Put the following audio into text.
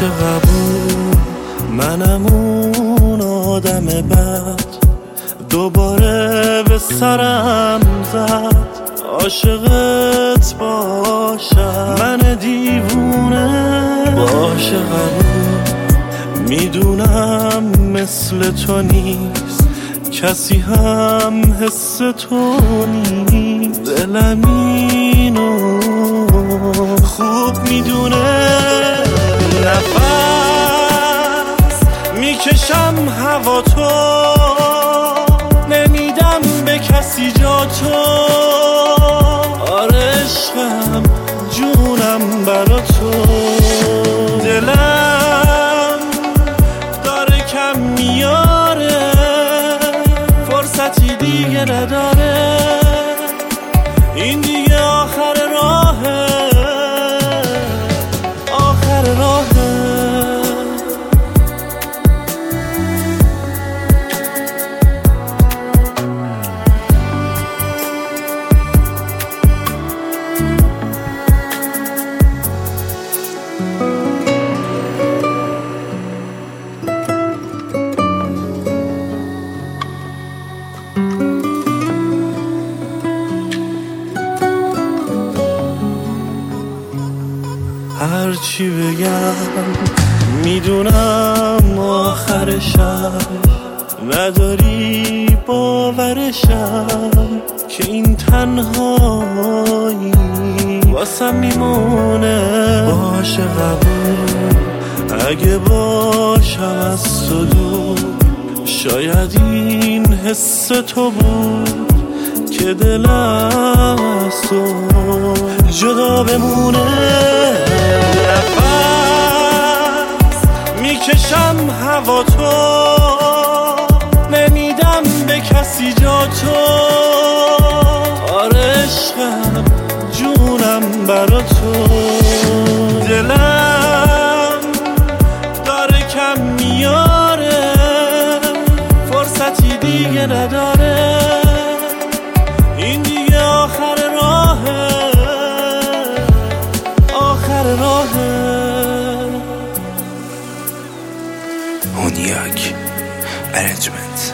عاشقم منم اون آدم بد، دوباره به سرم زد عاشقت باشم. من دیوونه با عاشقم میدونم مثل تو نیست کسی، هم حس تو نیست. دلم اینو خوب میدونه، نفس میکشم هوا تو، نمیدم به کسی جا تو. آره عشقم جونم برا تو، دلم داره کم میاره، فرصتی دیگه نداره، این دیگه آخر راهه، آخر راهه. هرچی بگم میدونم آخرشم، نداری باورشم که این تنهایی واسم میمونه. عاشقم اگه باشم از تو دور، شاید این حس تو بود که دلم از تو جدا بمونه. نفس میکشم هوا تو، نمیدم به کسی جا تو. آره عشقم جونم برا تو، دلم داره کم میاره، فرصتی دیگه نداره، این دیگه آخر راهه، آخر راهه. هونیاک ارنجمنت.